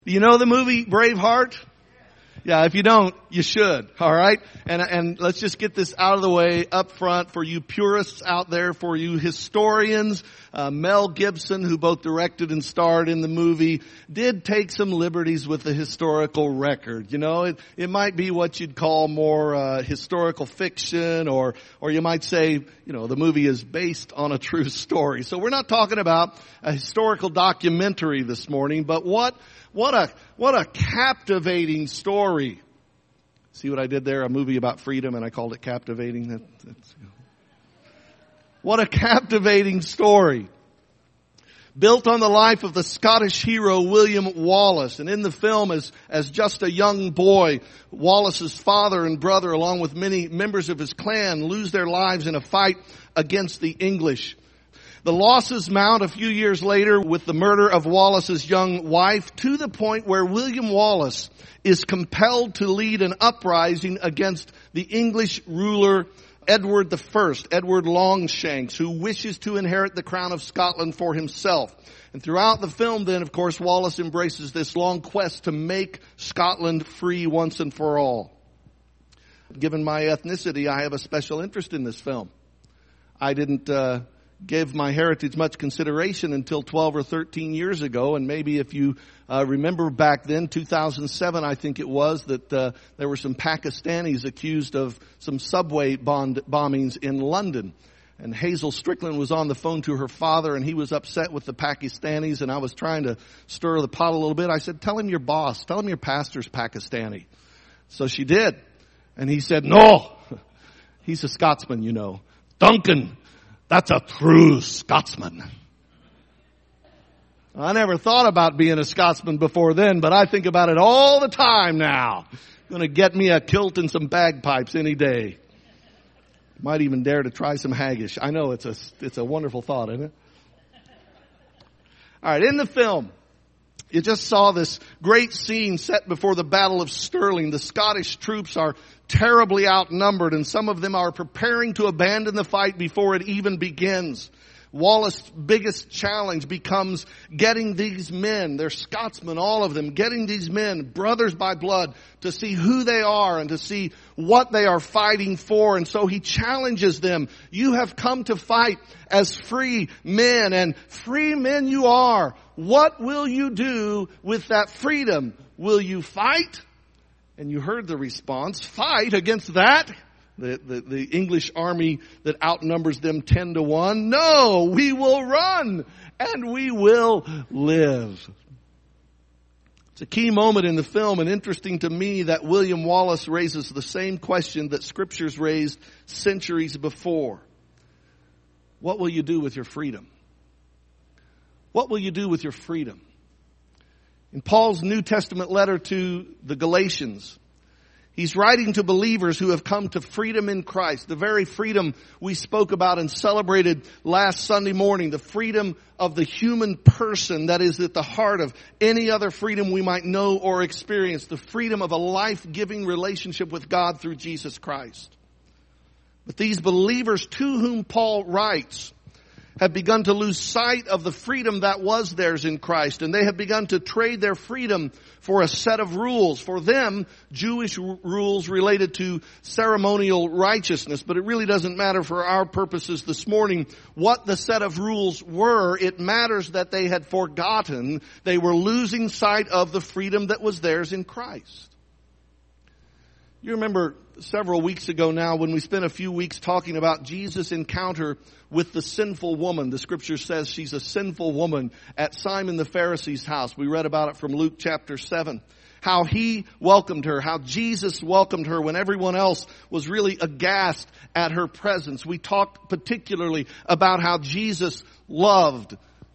Do you know the movie Braveheart? Yeah, if you don't, you should, all right? And let's just get this out of the way up front for you purists out there, for you historians. Mel Gibson, who both directed and starred in the movie, did take some liberties with the historical record. You know, it might be what you'd call more historical fiction, or you might say, you know, the movie is based on a true story. So we're not talking about a historical documentary this morning, but what a captivating story. See what I did there? A movie about freedom, and I called it captivating. What a captivating story. Built on the life of the Scottish hero William Wallace. And in the film, as just a young boy, Wallace's father and brother, along with many members of his clan, lose their lives in a fight against the English. The losses mount a few years later with the murder of Wallace's young wife, to the point where William Wallace is compelled to lead an uprising against the English ruler Edward I, Edward Longshanks, who wishes to inherit the crown of Scotland for himself. And throughout the film then, of course, Wallace embraces this long quest to make Scotland free once and for all. Given my ethnicity, I have a special interest in this film. I didn't give my heritage much consideration until 12 or 13 years ago. And maybe if you remember back then, 2007, I think it was, that there were some Pakistanis accused of some subway bombings in London. And Hazel Strickland was on the phone to her father, and he was upset with the Pakistanis, and I was trying to stir the pot a little bit. I said, tell him your boss, tell him your pastor's Pakistani. So she did. And he said, no, he's a Scotsman, you know. Duncan, that's a true Scotsman. I never thought about being a Scotsman before then, but I think about it all the time now. Going to get me a kilt and some bagpipes any day. Might even dare to try some haggis. I know it's a wonderful thought, isn't it? All right, in the film, you just saw this great scene set before the Battle of Stirling. The Scottish troops are terribly outnumbered, and some of them are preparing to abandon the fight before it even begins. Wallace's biggest challenge becomes getting these men, they're Scotsmen, all of them, getting these men, brothers by blood, to see who they are and to see what they are fighting for. And so he challenges them. You have come to fight as free men, and free men you are. What will you do with that freedom? Will you fight? And you heard the response, fight against that? The English army that outnumbers them 10-1. No, we will run and we will live. It's a key moment in the film, and interesting to me that William Wallace raises the same question that scriptures raised centuries before. What will you do with your freedom? What will you do with your freedom? In Paul's New Testament letter to the Galatians, he's writing to believers who have come to freedom in Christ, the very freedom we spoke about and celebrated last Sunday morning, the freedom of the human person that is at the heart of any other freedom we might know or experience, the freedom of a life-giving relationship with God through Jesus Christ. But these believers to whom Paul writes have begun to lose sight of the freedom that was theirs in Christ, and they have begun to trade their freedom for a set of rules. For them, Jewish rules related to ceremonial righteousness, but it really doesn't matter for our purposes this morning what the set of rules were. It matters that they had forgotten. They were losing sight of the freedom that was theirs in Christ. You remember several weeks ago now when we spent a few weeks talking about Jesus' encounter with the sinful woman. The scripture says she's a sinful woman at Simon the Pharisee's house. We read about it from Luke chapter 7. How he welcomed her, how Jesus welcomed her when everyone else was really aghast at her presence. We talked particularly about how Jesus loved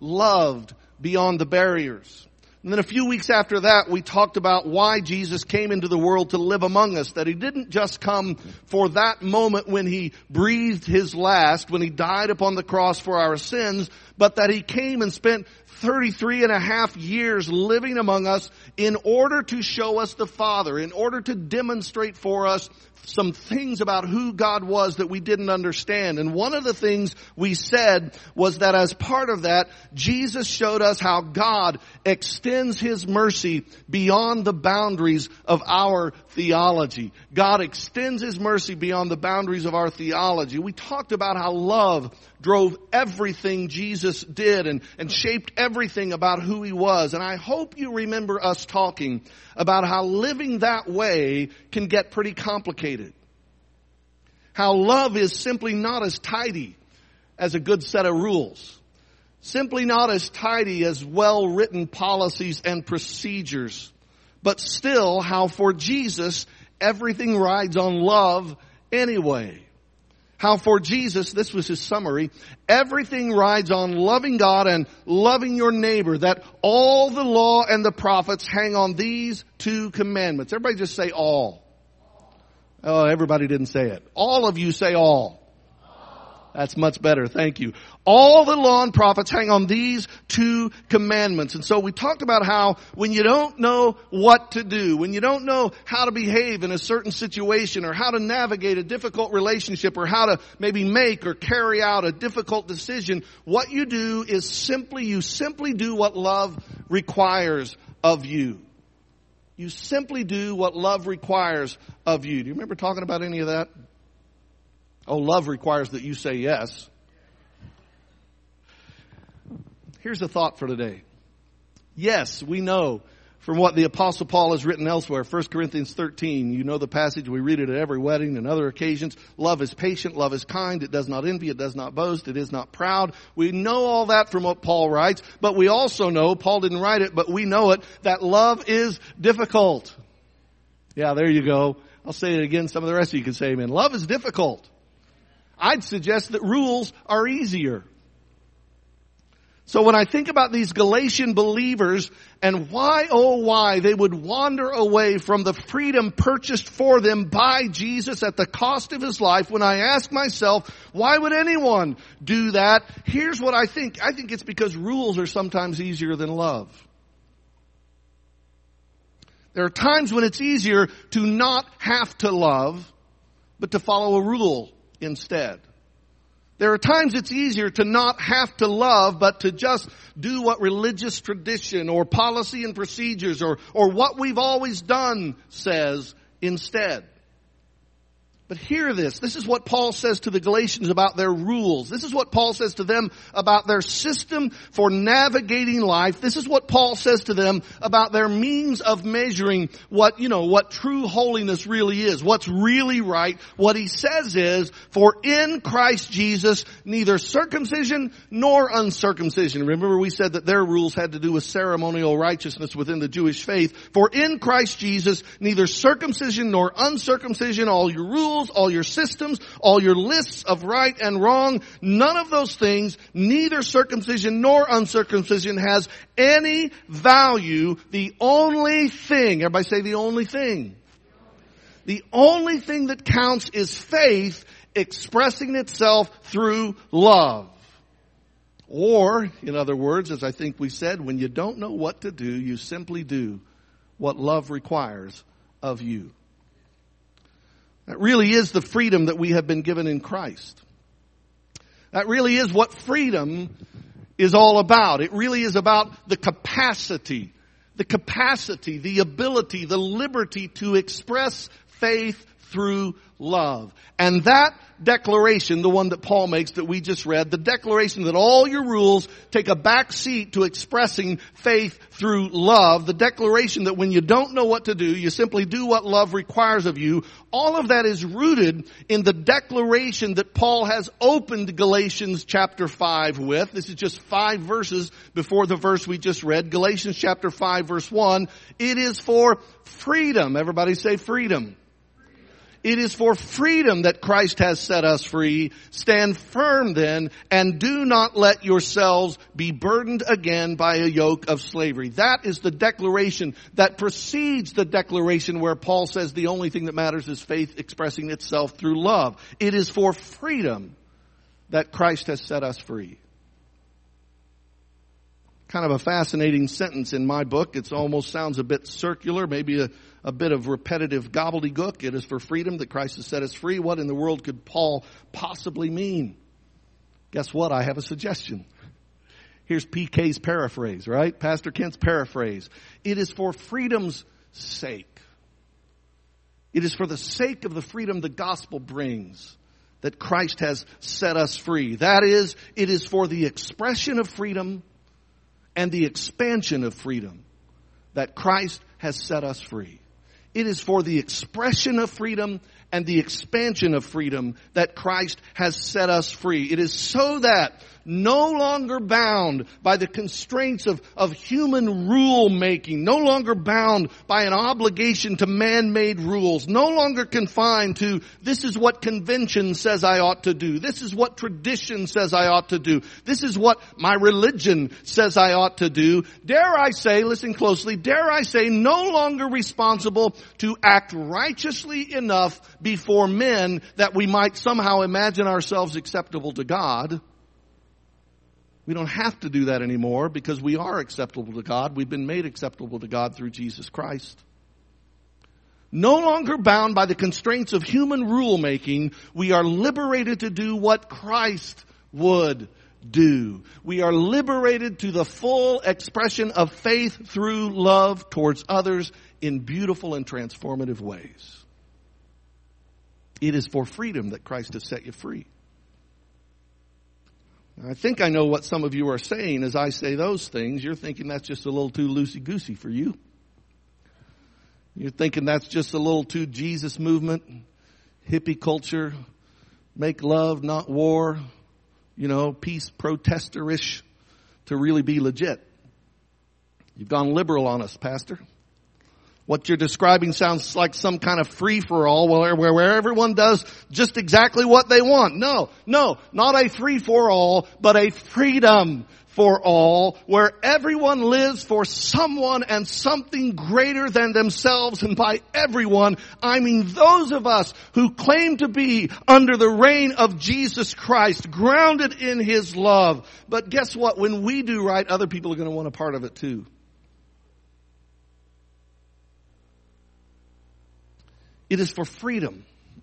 beyond the barriers. And then a few weeks after that, we talked about why Jesus came into the world to live among us. That he didn't just come for that moment when he breathed his last, when he died upon the cross for our sins, but that he came and spent 33 and a half years living among us in order to show us the Father, in order to demonstrate for us some things about who God was that we didn't understand. And one of the things we said was that as part of that, Jesus showed us how God extends extends His mercy beyond the boundaries of our theology. God extends His mercy beyond the boundaries of our theology. We talked about how love drove everything Jesus did and shaped everything about who He was. And I hope you remember us talking about how living that way can get pretty complicated. How love is simply not as tidy as a good set of rules. Simply not as tidy as well-written policies and procedures. But still, how for Jesus, everything rides on love anyway. How for Jesus, this was His summary, everything rides on loving God and loving your neighbor. That all the law and the prophets hang on these two commandments. Everybody just say all. Oh, everybody didn't say it. All of you say all. That's much better. Thank you. All the law and prophets hang on these two commandments. And so we talked about how when you don't know what to do, when you don't know how to behave in a certain situation or how to navigate a difficult relationship or how to maybe make or carry out a difficult decision, what you do is you simply do what love requires of you. You simply do what love requires of you. Do you remember talking about any of that? Oh, love requires that you say yes. Here's a thought for today. Yes, we know from what the Apostle Paul has written elsewhere, 1 Corinthians 13. You know the passage, we read it at every wedding and other occasions. Love is patient, love is kind, it does not envy, it does not boast, it is not proud. We know all that from what Paul writes, but we also know, Paul didn't write it, but we know it, that love is difficult. Yeah, there you go. I'll say it again, some of the rest of you can say amen. Love is difficult. I'd suggest that rules are easier. So when I think about these Galatian believers and why, oh why, they would wander away from the freedom purchased for them by Jesus at the cost of His life, when I ask myself, why would anyone do that? Here's what I think. I think it's because rules are sometimes easier than love. There are times when it's easier to not have to love, but to follow a rule instead. There are times it's easier to not have to love, but to just do what religious tradition or policy and procedures or what we've always done says instead. But hear this. This is what Paul says to the Galatians about their rules. This is what Paul says to them about their system for navigating life. This is what Paul says to them about their means of measuring what true holiness really is, what's really right. What he says is, for in Christ Jesus, neither circumcision nor uncircumcision. Remember we said that their rules had to do with ceremonial righteousness within the Jewish faith. For in Christ Jesus, neither circumcision nor uncircumcision, all your rules, all your systems, all your lists of right and wrong, none of those things, neither circumcision nor uncircumcision has any value. The only thing, everybody say the only thing. The only thing that counts is faith expressing itself through love. Or, in other words, as I think we said, when you don't know what to do, you simply do what love requires of you. That really is the freedom that we have been given in Christ. That really is what freedom is all about. It really is about the capacity, the ability, the liberty to express faith through love. And that declaration, the one that Paul makes that we just read, the declaration that all your rules take a back seat to expressing faith through love, the declaration that when you don't know what to do, you simply do what love requires of you, all of that is rooted in the declaration that Paul has opened Galatians chapter 5 with. This is just 5 verses before the verse we just read. Galatians chapter 5 verse 1. It is for freedom. Everybody say freedom. It is for freedom that Christ has set us free. Stand firm then, and do not let yourselves be burdened again by a yoke of slavery. That is the declaration that precedes the declaration where Paul says the only thing that matters is faith expressing itself through love. It is for freedom that Christ has set us free. Kind of a fascinating sentence in my book. It almost sounds a bit circular, maybe a bit of repetitive gobbledygook. It is for freedom that Christ has set us free. What in the world could Paul possibly mean? Guess what? I have a suggestion. Here's PK's paraphrase, right? Pastor Kent's paraphrase. It is for freedom's sake. It is for the sake of the freedom the gospel brings that Christ has set us free. That is, it is for the expression of freedom and the expansion of freedom that Christ has set us free. It is for the expression of freedom and the expansion of freedom that Christ has set us free. It is so that no longer bound by the constraints of human rule making, no longer bound by an obligation to man-made rules, no longer confined to this is what convention says I ought to do, this is what tradition says I ought to do, this is what my religion says I ought to do. Dare I say, listen closely, dare I say, no longer responsible to act righteously enough before men that we might somehow imagine ourselves acceptable to God. We don't have to do that anymore because we are acceptable to God. We've been made acceptable to God through Jesus Christ. No longer bound by the constraints of human rule making, we are liberated to do what Christ would do. We are liberated to the full expression of faith through love towards others in beautiful and transformative ways. It is for freedom that Christ has set you free. I think I know what some of you are saying as I say those things. You're thinking that's just a little too loosey-goosey for you. You're thinking that's just a little too Jesus movement, hippie culture, make love, not war, peace protester-ish to really be legit. You've gone liberal on us, Pastor. What you're describing sounds like some kind of free-for-all where everyone does just exactly what they want. No, not a free-for-all, but a freedom for all, where everyone lives for someone and something greater than themselves. And by everyone, I mean those of us who claim to be under the reign of Jesus Christ, grounded in His love. But guess what? When we do right, other people are going to want a part of it too. It is for freedom.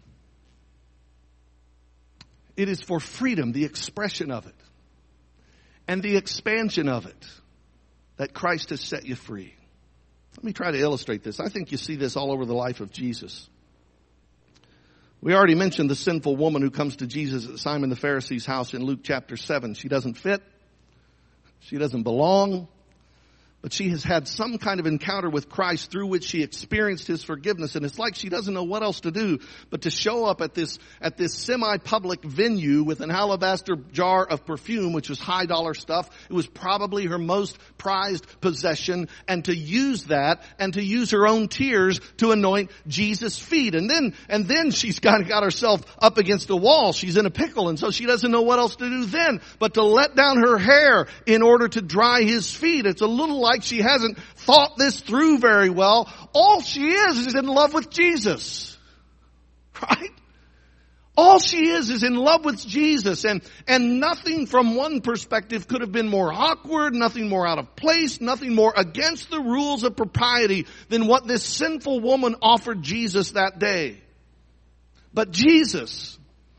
It is for freedom, the expression of it, and the expansion of it, that Christ has set you free. Let me try to illustrate this. I think you see this all over the life of Jesus. We already mentioned the sinful woman who comes to Jesus at Simon the Pharisee's house in Luke chapter 7. She doesn't fit. She doesn't belong. But she has had some kind of encounter with Christ through which she experienced His forgiveness. And it's like she doesn't know what else to do but to show up at this semi-public venue with an alabaster jar of perfume, which was high dollar stuff. It was probably her most prized possession. And to use that and to use her own tears to anoint Jesus' feet. And then she's got herself up against a wall. She's in a pickle. And so she doesn't know what else to do then but to let down her hair in order to dry His feet. It's a little like she hasn't thought this through very well. All she is in love with Jesus. Right? All she is in love with Jesus. And nothing from one perspective could have been more awkward, nothing more out of place, nothing more against the rules of propriety than what this sinful woman offered Jesus that day. But Jesus,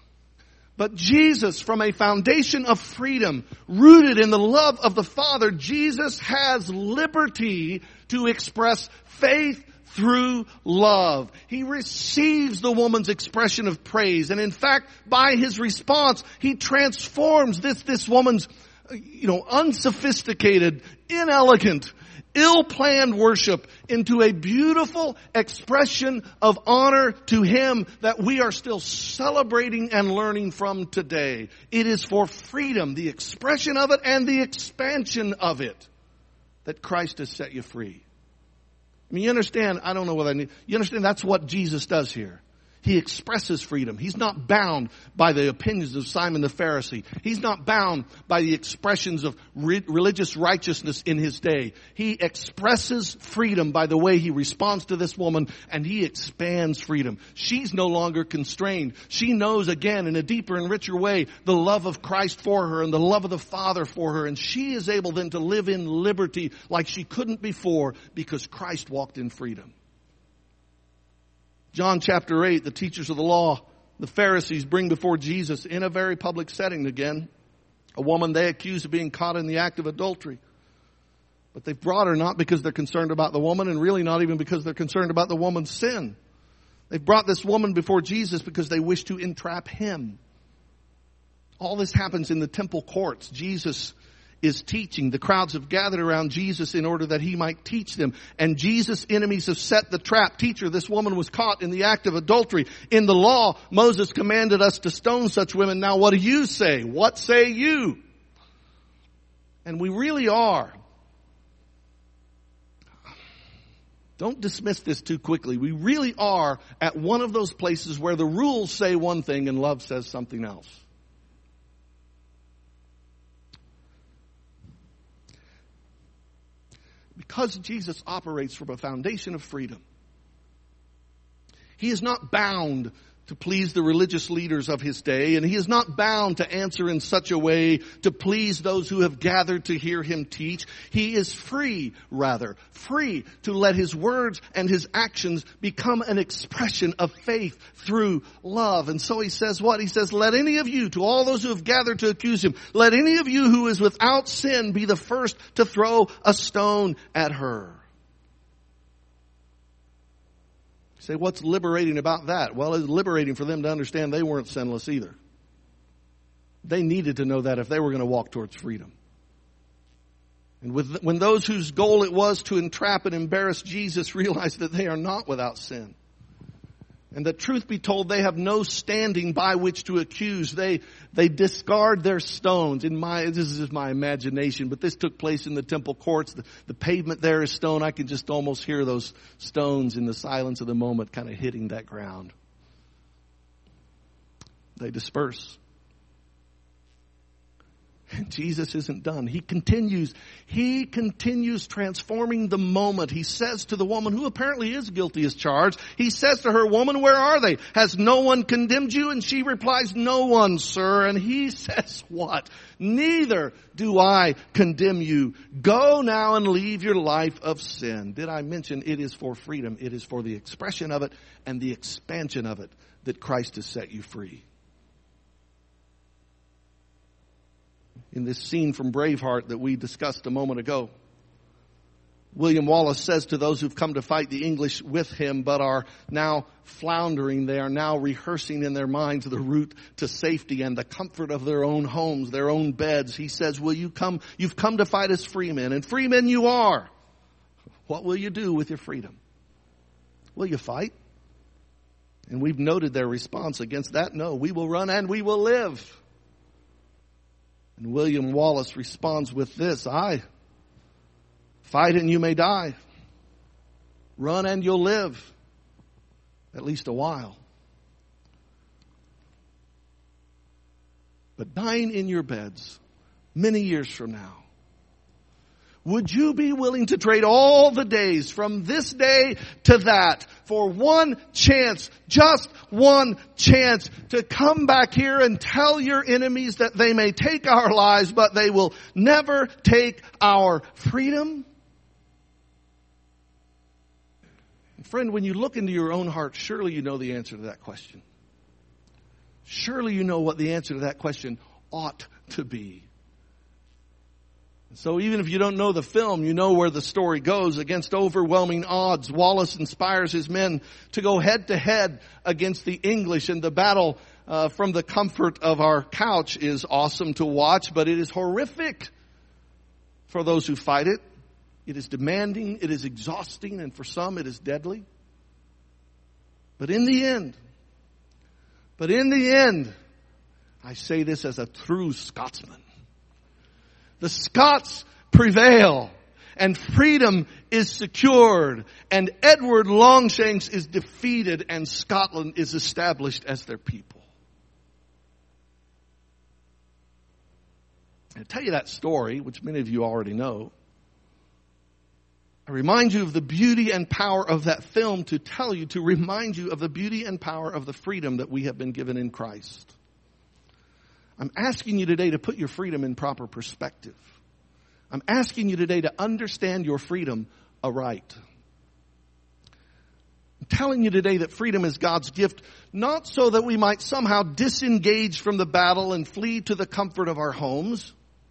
from a foundation of freedom, rooted in the love of the Father, Jesus has liberty to express faith through love. He receives the woman's expression of praise. And in fact, by His response, He transforms this woman's, unsophisticated, inelegant, ill-planned worship into a beautiful expression of honor to Him that we are still celebrating and learning from today. It is for freedom, the expression of it and the expansion of it, that Christ has set you free. I mean, you understand, I don't know what I need. You understand that's what Jesus does here. He expresses freedom. He's not bound by the opinions of Simon the Pharisee. He's not bound by the expressions of religious righteousness in his day. He expresses freedom by the way He responds to this woman, and He expands freedom. She's no longer constrained. She knows again in a deeper and richer way the love of Christ for her and the love of the Father for her. And she is able then to live in liberty like she couldn't before because Christ walked in freedom. John chapter 8, the teachers of the law, the Pharisees, bring before Jesus in a very public setting again A woman they accuse of being caught in the act of adultery. But they've brought her not because they're concerned about the woman, and really not even because they're concerned about the woman's sin. They've brought this woman before Jesus because they wish to entrap him. All this happens in the temple courts. Jesus is teaching. The crowds have gathered around Jesus in order that he might teach them. And Jesus' enemies have set the trap. Teacher, this woman was caught in the act of adultery. In the law, Moses commanded us to stone such women. Now what do you say? What say you? And we really are. Don't dismiss this too quickly. We really are at one of those places where the rules say one thing and love says something else. Because Jesus operates from a foundation of freedom, he is not bound to please the religious leaders of his day, and he is not bound to answer in such a way to please those who have gathered to hear him teach. He is free to let his words and his actions become an expression of faith through love. And so he says what? He says, let any of you, to all those who have gathered to accuse him, let any of you who is without sin be the first to throw a stone at her. Say, what's liberating about that? Well, it's liberating for them to understand they weren't sinless either. They needed to know that if they were going to walk towards freedom. And when those whose goal it was to entrap and embarrass Jesus realized that they are not without sin, and that truth be told, they have no standing by which to accuse. They discard their stones. This is just my imagination, but this took place in the temple courts. The pavement there is stone. I can just almost hear those stones in the silence of the moment kind of hitting that ground. They disperse. And Jesus isn't done. He continues transforming the moment. He says to the woman who apparently is guilty as charged, he says to her, woman, where are they? Has no one condemned you? And she replies, no one, sir. And he says what? Neither do I condemn you. Go now and leave your life of sin. Did I mention it is for freedom? It is for the expression of it and the expansion of it that Christ has set you free. In this scene from Braveheart that we discussed a moment ago, William Wallace says to those who've come to fight the English with him but are now floundering, they are now rehearsing in their minds the route to safety and the comfort of their own homes, their own beds. He says, you've come to fight as free men, and free men you are. What will you do with your freedom? Will you fight? And we've noted their response against that. No, we will run and we will live. And William Wallace responds with this, aye, fight and you may die. Run and you'll live, at least a while. But dying in your beds many years from now, would you be willing to trade all the days from this day to that for one chance, just one chance to come back here and tell your enemies that they may take our lives, but they will never take our freedom? Friend, when you look into your own heart, surely you know the answer to that question. Surely you know what the answer to that question ought to be. So even if you don't know the film, you know where the story goes. Against overwhelming odds, Wallace inspires his men to go head to head against the English. And the battle from the comfort of our couch is awesome to watch, but it is horrific for those who fight it. It is demanding, it is exhausting, and for some it is deadly. But in the end, I say this as a true Scotsman, the Scots prevail, and freedom is secured, and Edward Longshanks is defeated, and Scotland is established as their people. I tell you that story, which many of you already know. I remind you of the beauty and power of that film to remind you of the beauty and power of the freedom that we have been given in Christ. I'm asking you today to put your freedom in proper perspective. I'm asking you today to understand your freedom aright. I'm telling you today that freedom is God's gift, not so that we might somehow disengage from the battle and flee to the comfort of our homes.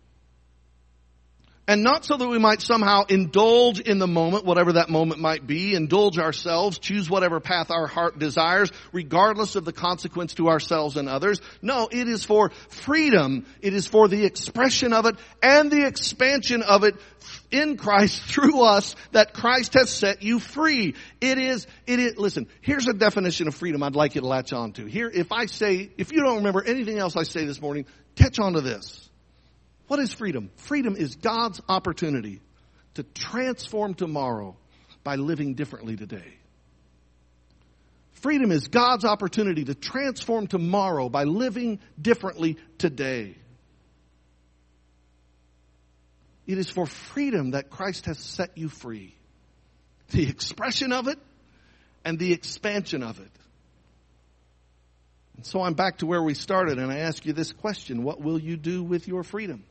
And not so that we might somehow indulge in the moment, whatever that moment might be, indulge ourselves, choose whatever path our heart desires, regardless of the consequence to ourselves and others. No, it is for freedom. It is for the expression of it and the expansion of it in Christ through us, that Christ has set you free. Listen, here's a definition of freedom I'd like you to latch on to. Here, if you don't remember anything else I say this morning, catch on to this. What is freedom? Freedom is God's opportunity to transform tomorrow by living differently today. Freedom is God's opportunity to transform tomorrow by living differently today. It is for freedom that Christ has set you free. The expression of it and the expansion of it. And so I'm back to where we started, and I ask you this question: what will you do with your freedom?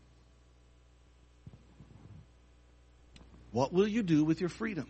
What will you do with your freedom?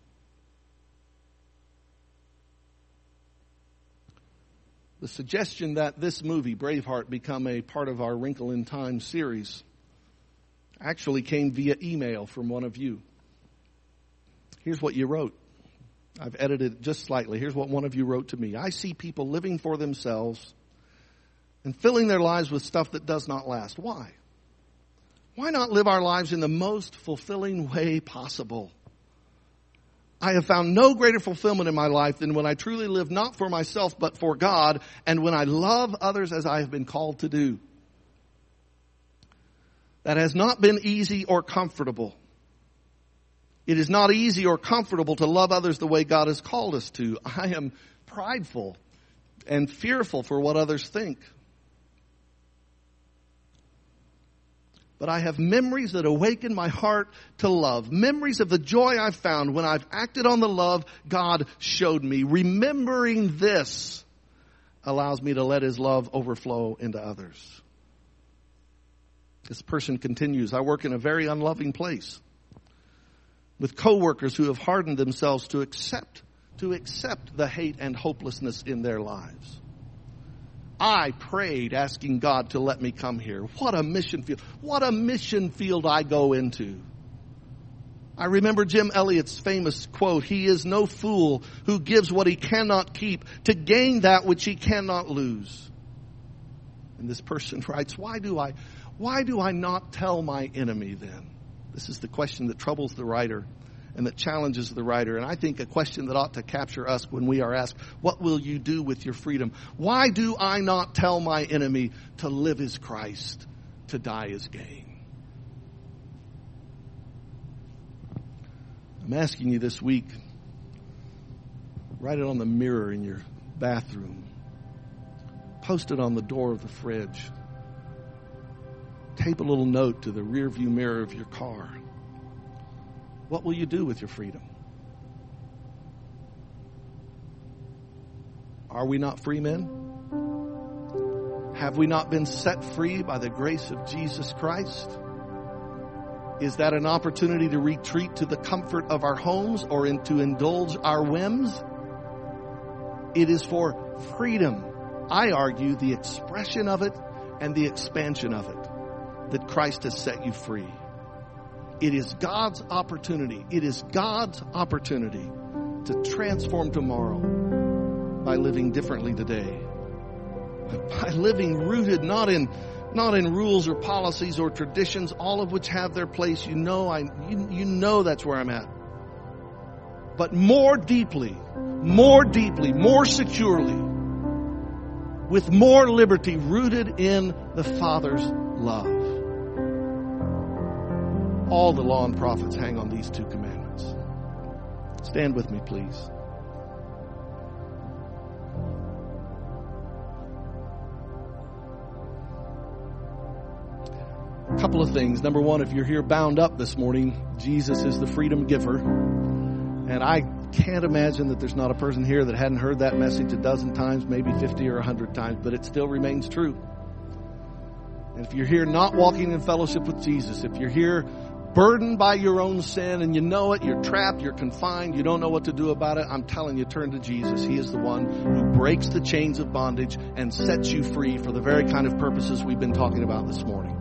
The suggestion that this movie, Braveheart, become a part of our Wrinkle in Time series actually came via email from one of you. Here's what you wrote. I've edited it just slightly. Here's what one of you wrote to me. I see people living for themselves and filling their lives with stuff that does not last. Why? Why not live our lives in the most fulfilling way possible? I have found no greater fulfillment in my life than when I truly live not for myself but for God, and when I love others as I have been called to do. That has not been easy or comfortable. It is not easy or comfortable to love others the way God has called us to. I am prideful and fearful for what others think. But I have memories that awaken my heart to love. Memories of the joy I've found when I've acted on the love God showed me. Remembering this allows me to let His love overflow into others. This person continues, I work in a very unloving place with coworkers who have hardened themselves to accept the hate and hopelessness in their lives. I prayed asking God to let me come here. What a mission field. What a mission field I go into. I remember Jim Elliot's famous quote, he is no fool who gives what he cannot keep to gain that which he cannot lose. And this person writes, why do I not tell my enemy then? This is the question that troubles the writer and that challenges the writer. And I think a question that ought to capture us when we are asked, what will you do with your freedom? Why do I not tell my enemy to live as Christ, to die as gain? I'm asking you this week, write it on the mirror in your bathroom. Post it on the door of the fridge. Tape a little note to the rear view mirror of your car. What will you do with your freedom? Are we not free men? Have we not been set free by the grace of Jesus Christ? Is that an opportunity to retreat to the comfort of our homes or to indulge our whims? It is for freedom, I argue, the expression of it and the expansion of it, that Christ has set you free. It is God's opportunity. It is God's opportunity to transform tomorrow by living differently today. By living rooted not in rules or policies or traditions, all of which have their place. You know that's where I'm at. But more deeply, more securely, with more liberty, rooted in the Father's love. All the law and prophets hang on these two commandments. Stand with me, please. A couple of things. Number one, if you're here bound up this morning, Jesus is the freedom giver. And I can't imagine that there's not a person here that hadn't heard that message a dozen times, maybe 50 or 100 times, but it still remains true. And if you're here not walking in fellowship with Jesus, if you're here burdened by your own sin and you know it, you're trapped, you're confined, you don't know what to do about it, I'm telling you, turn to Jesus. He is the one who breaks the chains of bondage and sets you free for the very kind of purposes we've been talking about this morning.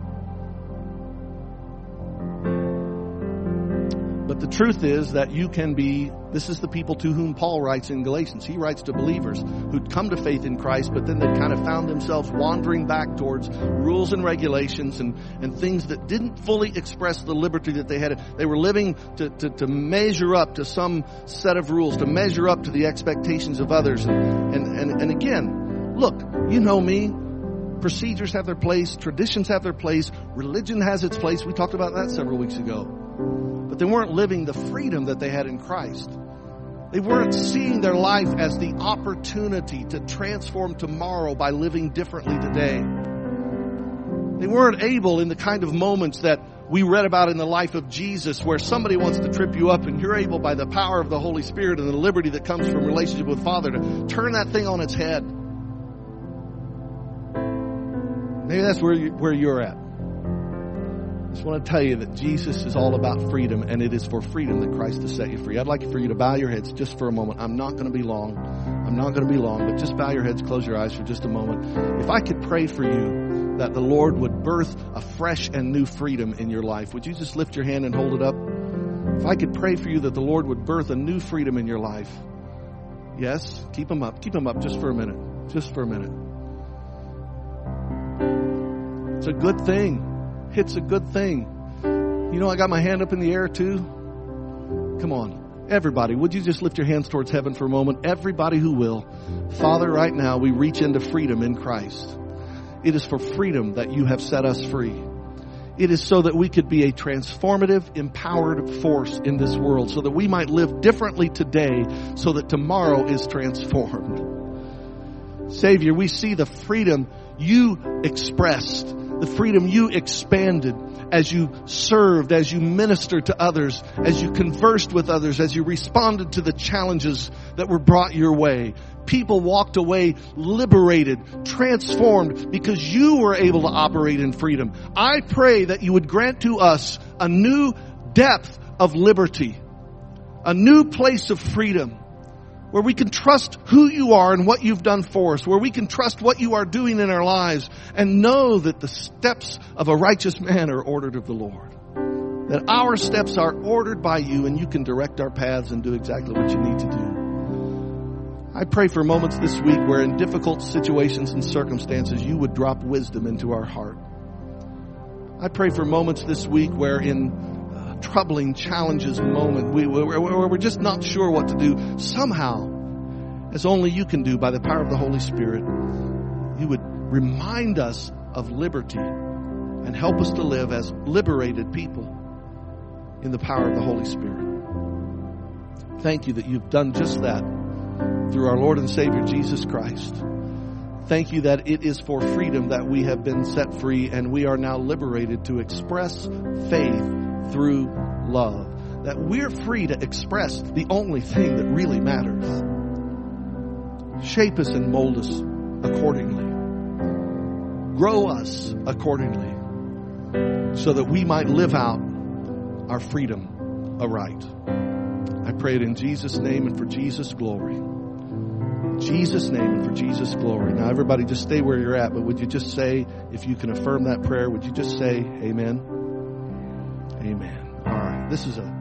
But the truth is that you can be, this is the people to whom Paul writes in Galatians. He writes to believers who'd come to faith in Christ, but then they kind of found themselves wandering back towards rules and regulations and things that didn't fully express the liberty that they had. They were living to measure up to some set of rules, to measure up to the expectations of others. And again, look, you know me. Procedures have their place. Traditions have their place. Religion has its place. We talked about that several weeks ago. But they weren't living the freedom that they had in Christ. They weren't seeing their life as the opportunity to transform tomorrow by living differently today. They weren't able, in the kind of moments that we read about in the life of Jesus, where somebody wants to trip you up and you're able, by the power of the Holy Spirit and the liberty that comes from relationship with Father, to turn that thing on its head. Maybe that's where you're at. I just want to tell you that Jesus is all about freedom, and it is for freedom that Christ has set you free. I'd like for you to bow your heads just for a moment. I'm not going to be long. But just bow your heads, close your eyes for just a moment. If I could pray for you that the Lord would birth a fresh and new freedom in your life, would you just lift your hand and hold it up? If I could pray for you that the Lord would birth a new freedom in your life. Yes? Keep them up. Keep them up just for a minute. Just for a minute. It's a good thing. It's a good thing. You know, I got my hand up in the air too. Come on. Everybody, would you just lift your hands towards heaven for a moment? Everybody who will. Father, right now we reach into freedom in Christ. It is for freedom that you have set us free. It is so that we could be a transformative, empowered force in this world, so that we might live differently today, so that tomorrow is transformed. Savior, we see the freedom you expressed, the freedom you expanded as you served, as you ministered to others, as you conversed with others, as you responded to the challenges that were brought your way. People walked away liberated, transformed, because you were able to operate in freedom. I pray that you would grant to us a new depth of liberty, a new place of freedom, where we can trust who you are and what you've done for us, where we can trust what you are doing in our lives and know that the steps of a righteous man are ordered of the Lord. That our steps are ordered by you and you can direct our paths and do exactly what you need to do. I pray for moments this week where in difficult situations and circumstances you would drop wisdom into our heart. I pray for moments this week where in troubling challenges moment where we're just not sure what to do, somehow, as only you can do by the power of the Holy Spirit, you would remind us of liberty and help us to live as liberated people in the power of the Holy Spirit. Thank you that you've done just that through our Lord and Savior Jesus Christ. Thank you that it is for freedom that we have been set free and we are now liberated to express faith through love. That we're free to express the only thing that really matters. Shape us and mold us accordingly. Grow us accordingly, so that we might live out our freedom aright. I pray it in Jesus' name and for Jesus' glory. In Jesus' name and for Jesus' glory. Now everybody just stay where you're at, but would you just say, if you can affirm that prayer, would you just say amen? Amen. All right. This is a